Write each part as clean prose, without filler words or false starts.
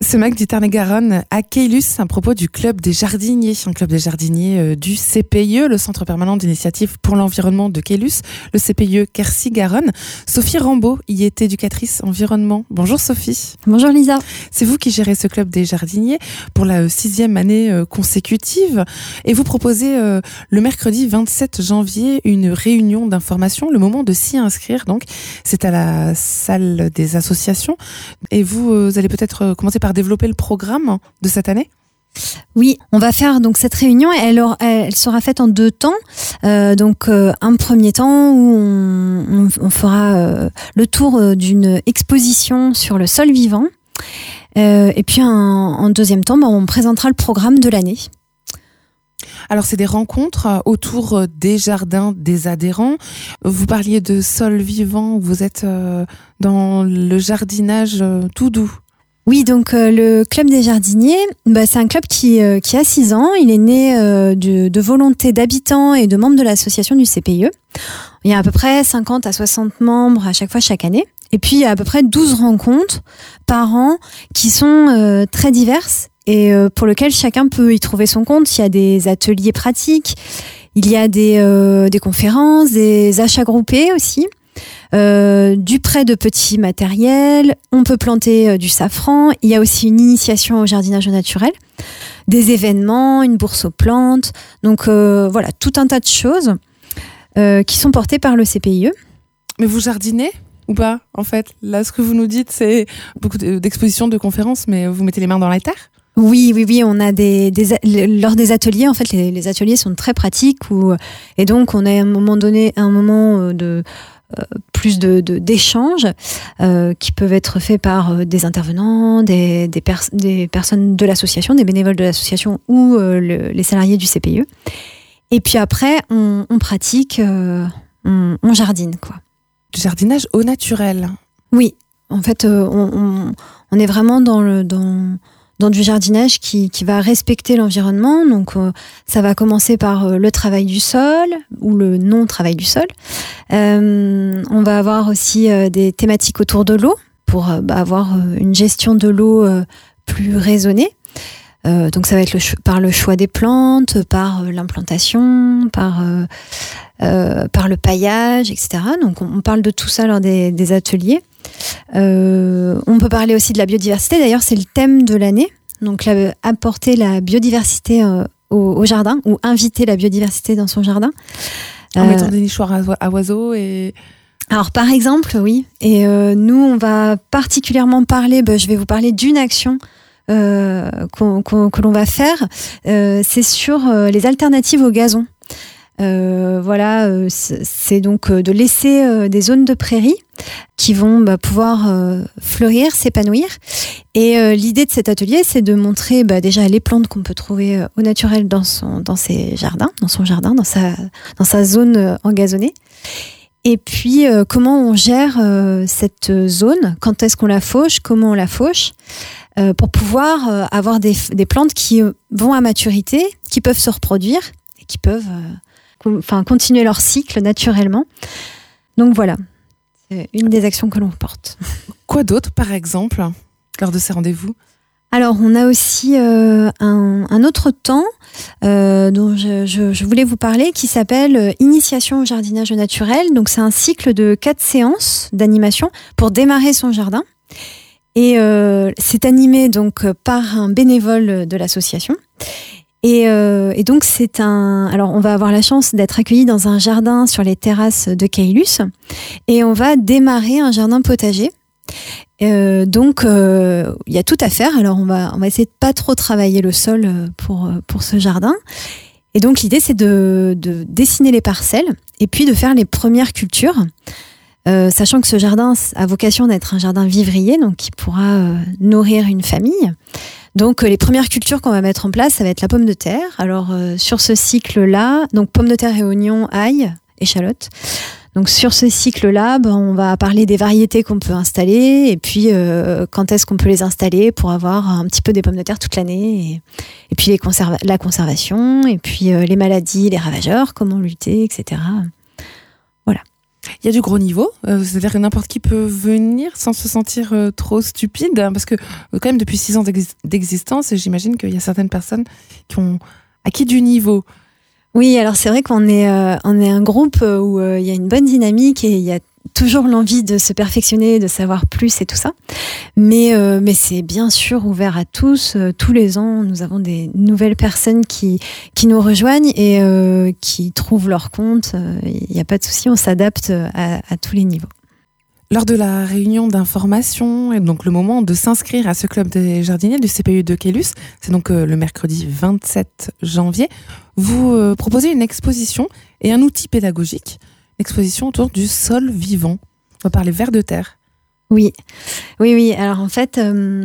Ce MAC du Tarn-et-Garonne à Caylus à propos du Club des Jardiniers, un club des jardiniers du CPIE, le Centre permanent d'initiative pour l'environnement de Caylus, le CPIE Quercy-Garonne. Sophie Rambaud y est éducatrice environnement. Bonjour Sophie. Bonjour Lisa. C'est vous qui gérez ce Club des Jardiniers pour la 6e année consécutive et vous proposez le mercredi 27 janvier une réunion d'information, le moment de s'y inscrire. Donc, c'est à la salle des associations et vous allez peut-être commencer par développer le programme de cette année. Oui, on va faire donc cette réunion. Elle sera faite en 2 temps. Un premier temps où on fera le tour d'une exposition sur le sol vivant. Et puis en deuxième temps, on présentera le programme de l'année. Alors, c'est des rencontres autour des jardins des adhérents. Vous parliez de sol vivant, vous êtes dans le jardinage tout doux. Oui, donc le Club des Jardiniers, c'est un club qui a 6 ans. Il est né de volonté d'habitants et de membres de l'association du CPIE. Il y a à peu près 50 à 60 membres à chaque fois, chaque année. Et puis, il y a à peu près 12 rencontres par an qui sont très diverses et pour lesquelles chacun peut y trouver son compte. Il y a des ateliers pratiques, il y a des conférences, des achats groupés aussi. Du prêt de petits matériels, on peut planter du safran, il y a aussi une initiation au jardinage naturel, des événements, une bourse aux plantes, donc voilà, tout un tas de choses qui sont portées par le CPIE. Mais vous jardinez ou pas, en fait? Là, ce que vous nous dites, c'est beaucoup d'expositions, de conférences, mais vous mettez les mains dans la terre? Oui, on a lors des ateliers, en fait, les ateliers sont très pratiques et donc on a à un moment donné plus d'échanges qui peuvent être faits par des intervenants, des personnes de l'association, des bénévoles de l'association ou les salariés du CPIE. Et puis après, on pratique, on jardine, quoi. Du jardinage au naturel. Oui, en fait, on est vraiment dans du jardinage qui va respecter l'environnement. Donc, ça va commencer par le travail du sol ou le non-travail du sol. On va avoir aussi des thématiques autour de l'eau pour avoir une gestion de l'eau plus raisonnée. Donc, ça va être par le choix des plantes, par l'implantation, par le paillage, etc. Donc, on parle de tout ça lors des ateliers. On peut parler aussi de la biodiversité. D'ailleurs, c'est le thème de l'année. Donc, apporter la biodiversité au jardin ou inviter la biodiversité dans son jardin. En mettant des nichoirs à oiseaux et... Alors, par exemple, oui. Et nous, on va particulièrement parler... je vais vous parler d'une action que l'on va faire. C'est sur les alternatives au gazon. C'est donc de laisser des zones de prairie qui vont pouvoir fleurir, s'épanouir. Et l'idée de cet atelier, c'est de montrer déjà les plantes qu'on peut trouver au naturel dans son jardin, dans sa zone engazonnée. Et puis comment on gère cette zone, quand est-ce qu'on la fauche, comment on la fauche, pour pouvoir avoir des plantes qui vont à maturité, qui peuvent se reproduire et qui peuvent continuer leur cycle naturellement. Donc voilà, c'est une des actions que l'on porte. Quoi d'autre, par exemple, lors de ces rendez-vous ? Alors, on a aussi un autre temps dont je voulais vous parler qui s'appelle Initiation au jardinage naturel. Donc, c'est un cycle de 4 séances d'animation pour démarrer son jardin. Et c'est animé donc par un bénévole de l'association. Et donc, alors on va avoir la chance d'être accueillis dans un jardin sur les terrasses de Caylus. Et on va démarrer un jardin potager. Donc, il y a tout à faire. Alors, on va essayer de pas trop travailler le sol pour ce jardin. Et donc, l'idée, c'est de dessiner les parcelles et puis de faire les premières cultures. Sachant que ce jardin a vocation d'être un jardin vivrier, donc qui pourra nourrir une famille. Donc, les premières cultures qu'on va mettre en place, ça va être la pomme de terre. Alors, sur ce cycle-là, donc pomme de terre et oignons, ail, échalote. Donc, sur ce cycle-là, on va parler des variétés qu'on peut installer et puis quand est-ce qu'on peut les installer pour avoir un petit peu des pommes de terre toute l'année. Et puis, la conservation, et puis les maladies, les ravageurs, comment lutter, etc. Voilà. Il y a du gros niveau, c'est-à-dire que n'importe qui peut venir sans se sentir trop stupide, hein, parce que quand même depuis 6 ans d'existence, j'imagine qu'il y a certaines personnes qui ont acquis du niveau. Oui, alors c'est vrai qu'on est un groupe où il y a une bonne dynamique et il y a toujours l'envie de se perfectionner, de savoir plus et tout ça. Mais c'est bien sûr ouvert à tous. Tous les ans, nous avons des nouvelles personnes qui nous rejoignent et qui trouvent leur compte. Il n'y a pas de souci, on s'adapte à tous les niveaux. Lors de la réunion d'information, et donc le moment de s'inscrire à ce club des jardiniers du CPU de Caylus, c'est donc le mercredi 27 janvier, vous proposez une exposition et un outil pédagogique, l'exposition autour du sol vivant. On va parler vers de terre. Oui. Alors en fait,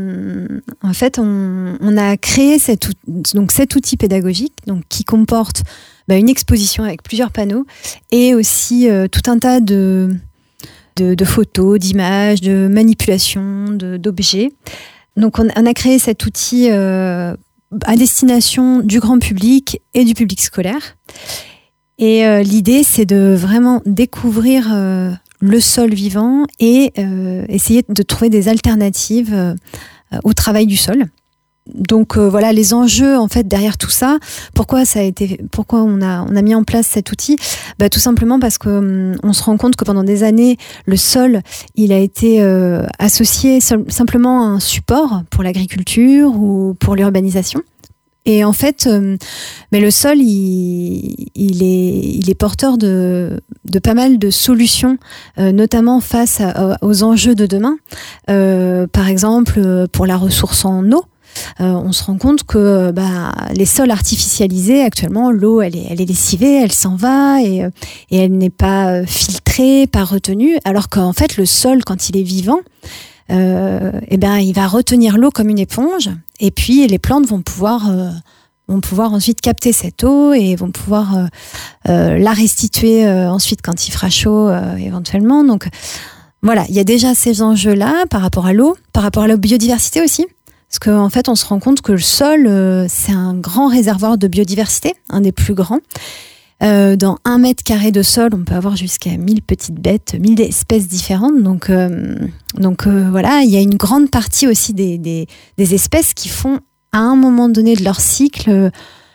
on a créé cet outil pédagogique donc, qui comporte une exposition avec plusieurs panneaux et aussi tout un tas de photos, d'images, de manipulations, d'objets. Donc on a créé cet outil à destination du grand public et du public scolaire. Et l'idée, c'est de vraiment découvrir le sol vivant et essayer de trouver des alternatives au travail du sol. Donc voilà les enjeux en fait derrière tout ça. Pourquoi on a mis en place cet outil ? Tout simplement parce que on se rend compte que pendant des années le sol il a été associé simplement à un support pour l'agriculture ou pour l'urbanisation. Et en fait, mais le sol, il est porteur de pas mal de solutions, notamment face aux enjeux de demain. Par exemple, pour la ressource en eau. On se rend compte que les sols artificialisés, actuellement, l'eau, elle est lessivée, elle s'en va et elle n'est pas filtrée, pas retenue. Alors qu'en fait, le sol, quand il est vivant, il va retenir l'eau comme une éponge. Et puis, les plantes vont pouvoir ensuite capter cette eau et vont pouvoir la restituer ensuite quand il fera chaud, éventuellement. Donc, voilà, il y a déjà ces enjeux-là par rapport à l'eau, par rapport à la biodiversité aussi. Parce qu'en fait, on se rend compte que le sol, c'est un grand réservoir de biodiversité, un des plus grands. Dans 1 mètre carré de sol, on peut avoir jusqu'à 1000 petites bêtes, 1000 espèces différentes. Donc voilà, il y a une grande partie aussi des espèces qui font, à un moment donné de leur cycle,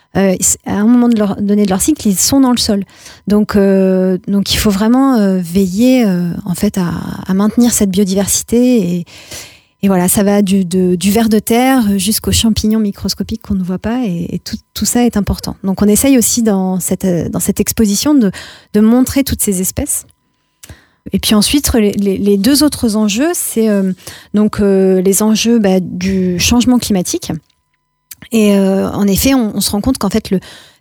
ils sont dans le sol. Donc il faut vraiment veiller en fait à maintenir cette biodiversité et voilà, ça va du ver de terre jusqu'aux champignons microscopiques qu'on ne voit pas et tout ça est important. Donc on essaye aussi dans cette exposition de montrer toutes ces espèces. Et puis ensuite, les 2 autres enjeux, c'est les enjeux du changement climatique. Et en effet, on se rend compte qu'en fait, le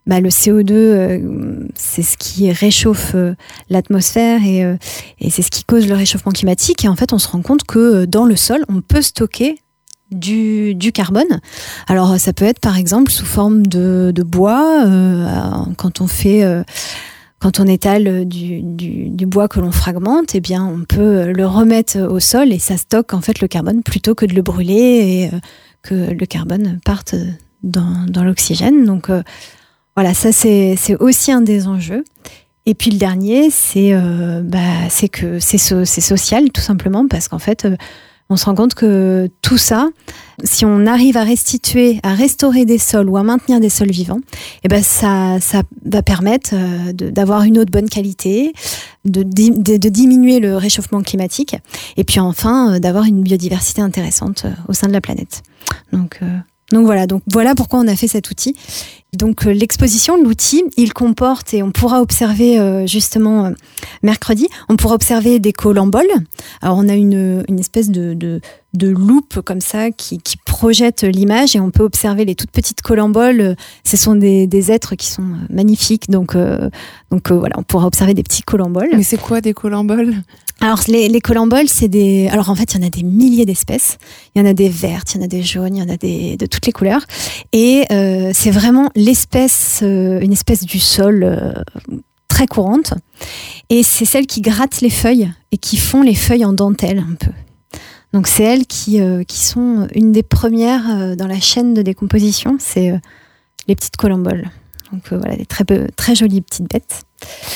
CO2, c'est ce qui réchauffe l'atmosphère et c'est ce qui cause le réchauffement climatique. Et en fait, on se rend compte que dans le sol, on peut stocker du carbone. Alors, ça peut être par exemple sous forme de bois, quand on étale du bois que l'on fragmente, eh bien, on peut le remettre au sol et ça stocke en fait le carbone plutôt que de le brûler et que le carbone parte dans l'oxygène. Donc, voilà, ça c'est aussi un des enjeux. Et puis le dernier, c'est que c'est social tout simplement parce qu'en fait, on se rend compte que tout ça, si on arrive à restaurer des sols ou à maintenir des sols vivants, ça va permettre d'avoir une eau de bonne qualité, de diminuer le réchauffement climatique et puis enfin d'avoir une biodiversité intéressante au sein de la planète. Donc voilà pourquoi on a fait cet outil. Donc l'exposition, l'outil, il comporte, et on pourra observer justement mercredi, on pourra observer des colamboles. Alors on a une espèce de loupe comme ça qui projette l'image et on peut observer les toutes petites colamboles. Ce sont des êtres qui sont magnifiques. Donc voilà, on pourra observer des petits colamboles. Mais c'est quoi des colamboles ? Alors les colamboles, alors en fait il y en a des milliers d'espèces. Il y en a des vertes, il y en a des jaunes, il y en a de toutes les couleurs. Et c'est vraiment une espèce du sol très courante. Et c'est celles qui grattent les feuilles et qui font les feuilles en dentelle un peu. Donc c'est elles qui sont une des premières dans la chaîne de décomposition. C'est les petites colamboles. Donc voilà, des très jolies petites bêtes.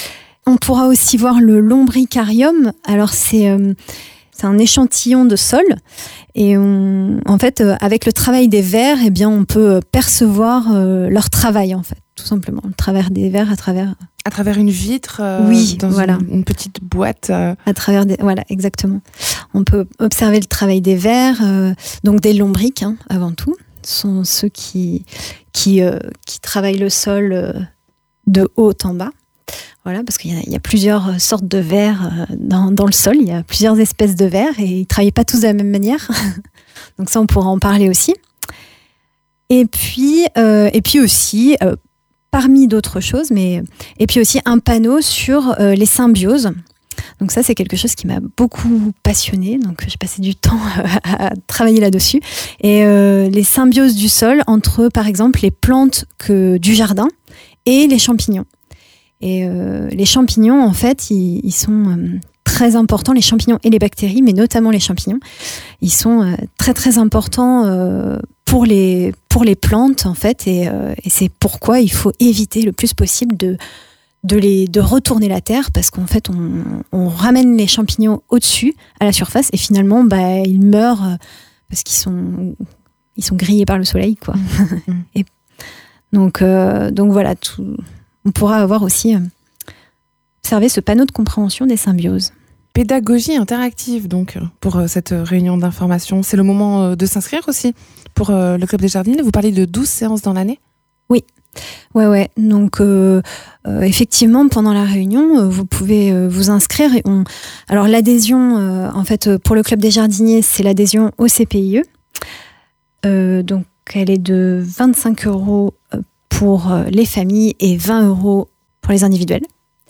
On pourra aussi voir le lombricarium. Alors c'est un échantillon de sol et en fait avec le travail des vers, eh bien on peut percevoir leur travail en fait, tout simplement, le travers des vers à travers une vitre, dans une petite boîte. À travers voilà, exactement. On peut observer le travail des vers, donc des lombrics avant tout. Ce sont ceux qui travaillent le sol de haut en bas. Voilà, parce qu'il y a plusieurs sortes de vers dans le sol. Il y a plusieurs espèces de vers et ils ne travaillent pas tous de la même manière. Donc ça, on pourra en parler aussi. Et puis aussi, parmi d'autres choses, et puis aussi un panneau sur les symbioses. Donc ça, c'est quelque chose qui m'a beaucoup passionnée. Donc j'ai passé du temps à travailler là-dessus. Et les symbioses du sol entre, par exemple, les plantes du jardin et les champignons. Et les champignons, en fait, ils sont très importants, les champignons et les bactéries, mais notamment les champignons. Ils sont très, très importants pour les plantes, en fait, et c'est pourquoi il faut éviter le plus possible de retourner la terre, parce qu'en fait, on ramène les champignons au-dessus, à la surface, et finalement, ils meurent parce qu'ils sont grillés par le soleil, quoi. Et donc voilà, on pourra avoir aussi observé ce panneau de compréhension des symbioses. Pédagogie interactive, donc, pour cette réunion d'information. C'est le moment de s'inscrire aussi pour le Club des Jardiniers. Vous parlez de 12 séances dans l'année ? Oui. Ouais. Donc, effectivement, pendant la réunion, vous pouvez vous inscrire. Alors, l'adhésion, en fait, pour le Club des Jardiniers, c'est l'adhésion au CPIE. Donc, elle est de 25 € pour les familles et 20 € pour les individuels.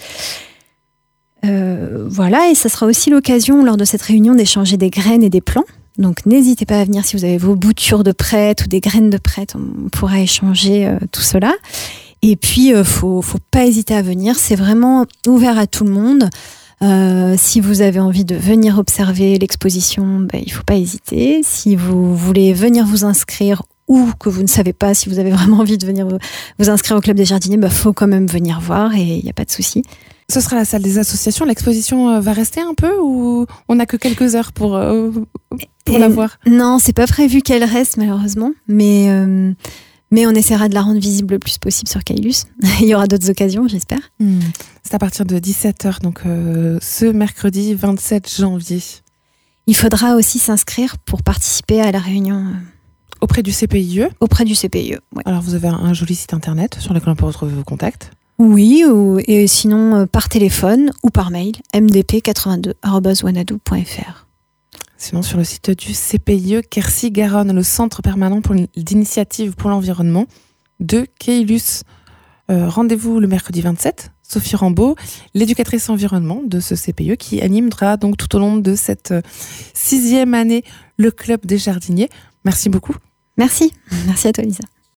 Voilà, et ça sera aussi l'occasion lors de cette réunion d'échanger des graines et des plants. Donc n'hésitez pas à venir si vous avez vos boutures de prêtes ou des graines de prêtes, on pourra échanger tout cela. Et puis faut pas hésiter à venir, c'est vraiment ouvert à tout le monde. Si vous avez envie de venir observer l'exposition, il faut pas hésiter. Si vous voulez venir vous inscrire ou que vous ne savez pas si vous avez vraiment envie de venir vous inscrire au Club des Jardiniers, faut quand même venir voir et il n'y a pas de souci. Ce sera la salle des associations. L'exposition va rester un peu ou on n'a que quelques heures pour la voir ? Non, c'est pas prévu qu'elle reste malheureusement, mais on essaiera de la rendre visible le plus possible sur Caylus. Il y aura d'autres occasions, j'espère. C'est à partir de 17h, donc ce mercredi 27 janvier. Il faudra aussi s'inscrire pour participer à la réunion. Auprès du CPIE ? Auprès du CPIE, oui. Alors vous avez un joli site internet sur lequel on peut retrouver vos contacts ? Oui, et sinon par téléphone ou par mail, mdp82@wanadoo.fr. Sinon sur le site du CPIE Quercy-Garonne, le Centre permanent d'initiative pour l'environnement de Caylus. Rendez-vous le mercredi 27, Sophie Rambaud, l'éducatrice environnement de ce CPIE qui animera donc tout au long de cette 6e année le Club des Jardiniers. Merci beaucoup. Merci à toi Lisa.